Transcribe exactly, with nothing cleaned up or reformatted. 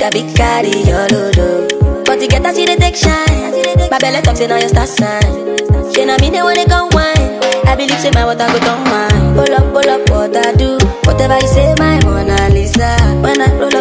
a big carry, your lodo. But to get us, you dey take shine. My belly talks in on your star sign. She know me, they wanna go wine. I believe say my water go down wine. Pull up, pull up, what I do. Whatever you say, my Mona Lisa. When I roll up